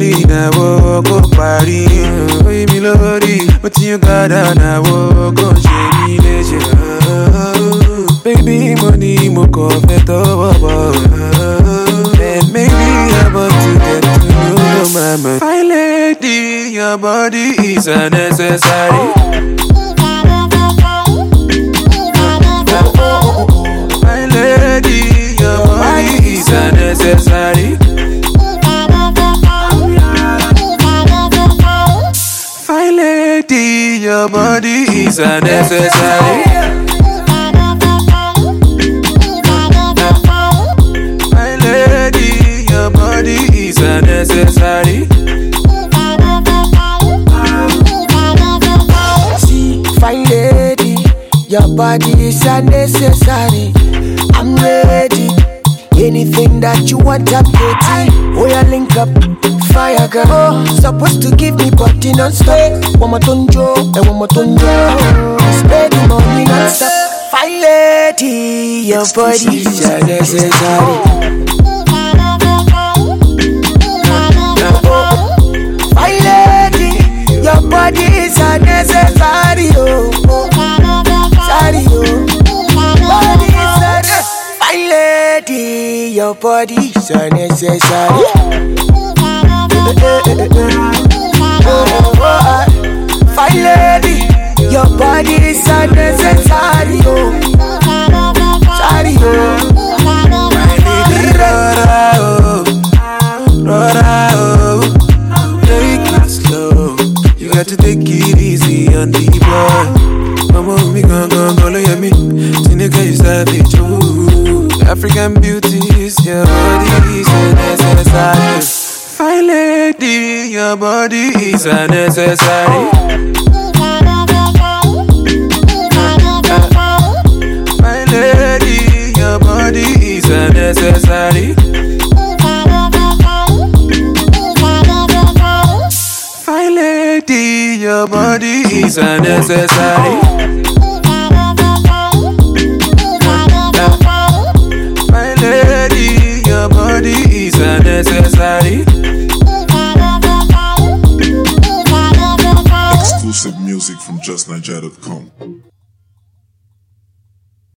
lorry, now go party. Oi, me lorry, but you got on, now go share me leisure. Baby, money, mo confet over. And maybe I'm about to get to know your mama. My lady, your body is unnecessary. My lady, your body is unnecessary. My lady, your body is unnecessary. My lady, your body is unnecessary. See, fine lady, your body is unnecessary. I'm ready. Anything that you want, I'm ready. Oh, yeah, link up. Fire girl, oh, supposed to give me body non-stop. One more tonjo, and one more tonjo. Spend the money non-stop. Fine lady, your body is unnecessary. Fine lady, your body is unnecessary. Oh, sorry, oh. Body is unnecessary. Fine lady, your body is unnecessary. Fine lady, your body is unnecessary. Oh, sorry, oh. Rora, oh, take it slow. You got to take it easy on the boy. Mama, me gon' look at me. Tinika, you savage, ooh. African beauties, your body is unnecessary. Fine lady, your body is unnecessary. My lady, your body is unnecessary. Fine lady, your body is unnecessary.